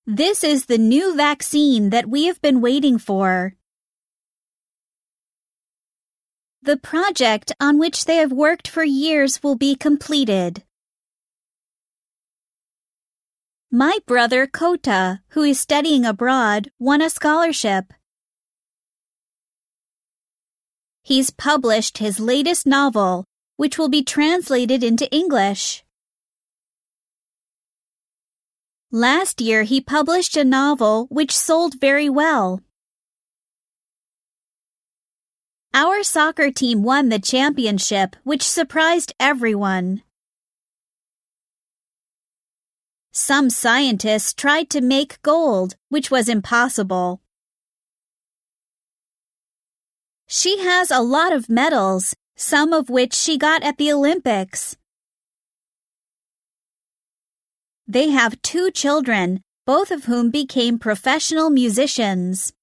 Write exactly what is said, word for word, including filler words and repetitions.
This is the new vaccine that we have been waiting for. The project on which they have worked for years will be completed. My brother Kota, who is studying abroad, won a scholarship. He's published his latest novel, which will be translated into English. Last year he published a novel which sold very well. Our soccer team won the championship, which surprised everyone. Some scientists tried to make gold, which was impossible. She has a lot of medals, some of which she got at the Olympics. They have two children, both of whom became professional musicians.